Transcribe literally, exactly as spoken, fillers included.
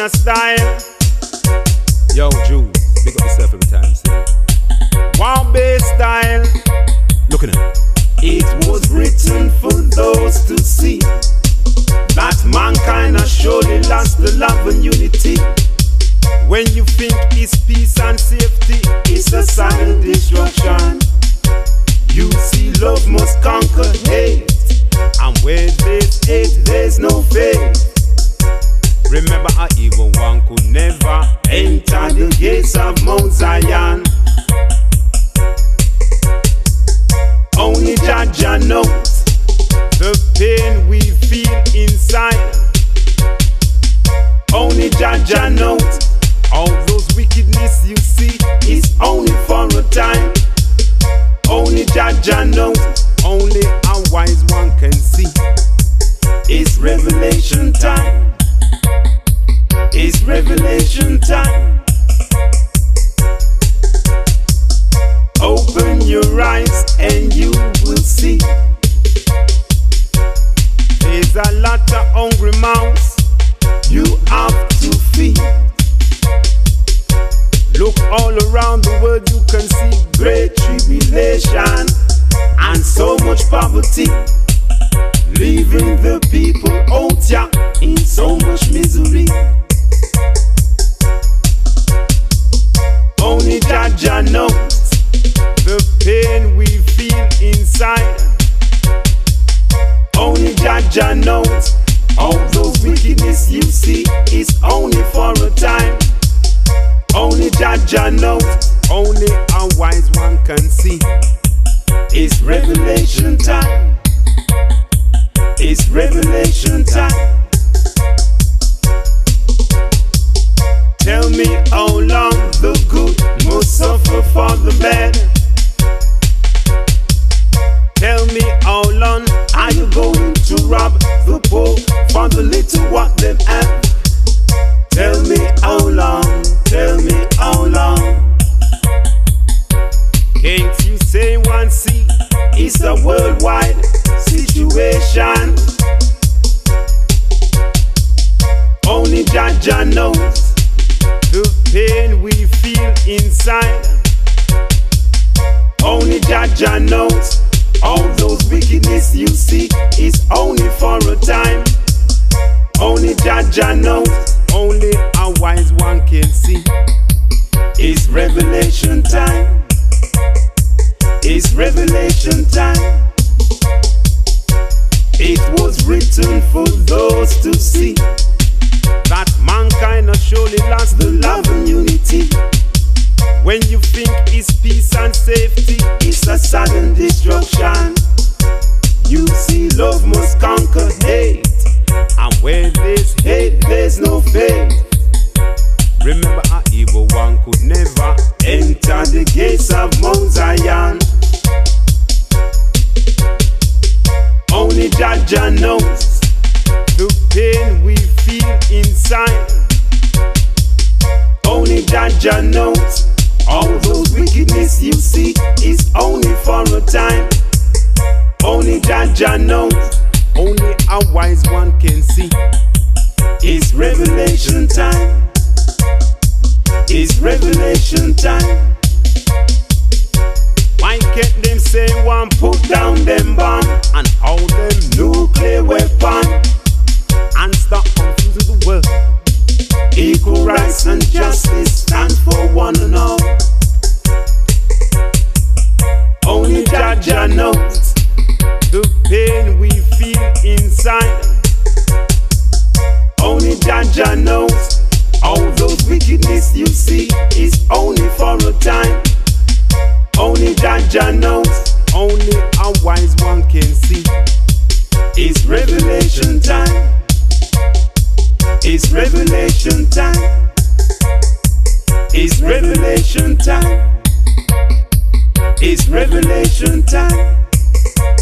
a style. Yo, Jude, big up yourself every time, see. One bass style. Look at it. It was written for those to see that mankind has surely lost the love and unity. When you think it's peace and safety, it's a silent destruction. You see, love must conquer hate, and where there's hate, there's no faith. Remember, an evil one could never enter the gates of Mount Zion. Only Jah Jah knows the pain we feel inside. Only Jah Jah knows all those wickedness you see is only for a time. Only Jah Jah knows, only a wise one can see. It's revelation time. It's revelation time. Open your eyes and you will see. There's a lot of hungry mouths you have to feed. Look all around the world, you can see great tribulation and so much poverty, leaving the people out here in so much misery. Only Jah Jah knows the pain we feel inside. Only Jah Jah knows all those wickedness you see is only for a time. Only Jah Jah knows, only a wise one can see. It's revelation time. It's revelation time. Tell me how long the good must suffer for the bad. Tell me how long are you going to rob the poor for the little what them have? Tell me how long, tell me how long. Can't you say one see, it's a worldwide situation. Only Jah Jah knows the pain we feel inside. Only Jah Jah knows all those wickedness you see is only for a time. Only Jah Jah knows, only a wise one can see. It's revelation time. It's revelation time. It was written for those to see that mankind has surely lost the love and unity. When you think it's peace and safety, it's a sudden destruction. You see, love must conquer hate, and where there's hate, there's no faith. Remember, an evil one could never enter the gates of Mount Zion. Only Jah Jah knows the pain we feel inside. Only Jah Jah knows all those wickedness you see is only for a time. Only Jah Jah knows, only a wise one can see. It's revelation time. It's revelation time. Why can't them say one put down them bomb and all them nuclear weapon and stop confusing the world? Equal rights and justice stand for one and all. Only Jah Jah knows the pain we feel inside. Only Jah Jah knows all those wickedness you see is only for a time. Only Jah Jah knows, only a wise one can see. It's revelation time. It's revelation time. It's revelation time. It's revelation time.